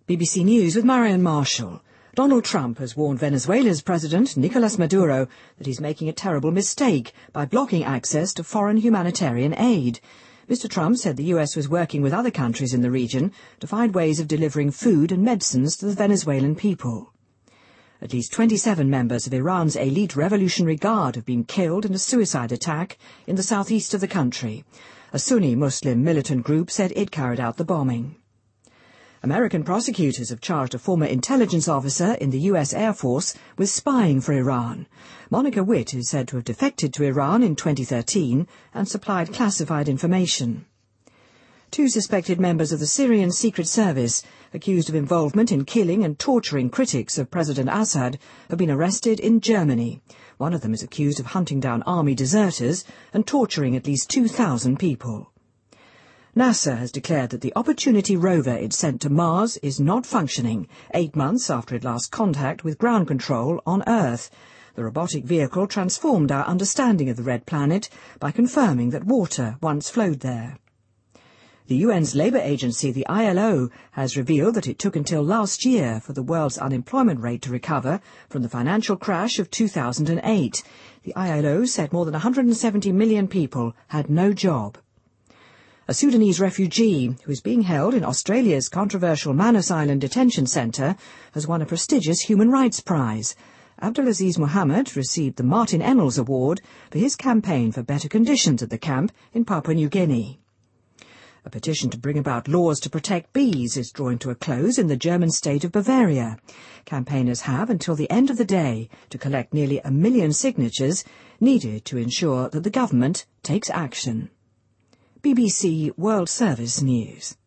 BBC News with Marian Marshall. Donald Trump has warned Venezuela's President, Nicolas Maduro, that he's making a terrible mistake by blocking access to foreign humanitarian aid. Mr. Trump said the US was working with other countries in the region to find ways of delivering food and medicines to the Venezuelan people. At least 27 members of Iran's elite Revolutionary Guard have been killed in a suicide attack in the southeast of the country. A Sunni Muslim militant group said it carried out the bombing. American prosecutors have charged a former intelligence officer in the US Air Force with spying for Iran. Monica Witt is said to have defected to Iran in 2013 and supplied classified information. 2 suspected members of the Syrian Secret Service, accused of involvement in killing and torturing critics of President Assad, have been arrested in Germany. One of them is accused of hunting down army deserters and torturing at least 2,000 people. NASA has declared that the Opportunity rover it sent to Mars is not functioning, 8 months after it lost contact with ground control on Earth. The robotic vehicle transformed our understanding of the red planet by confirming that water once flowed there. The UN's labour agency, the ILO, has revealed that it took until last year for the world's unemployment rate to recover from the financial crash of 2008. The ILO said more than 170 million people had no job. A Sudanese refugee who is being held in Australia's controversial Manus Island detention centre has won a prestigious human rights prize. Abdulaziz Mohammed received the Martin Ennals Award for his campaign for better conditions at the camp in Papua New Guinea. A petition to bring about laws to protect bees is drawing to a close in the German state of Bavaria. Campaigners have until the end of the day to collect nearly 1 million signatures needed to ensure that the government takes action. BBC World Service News.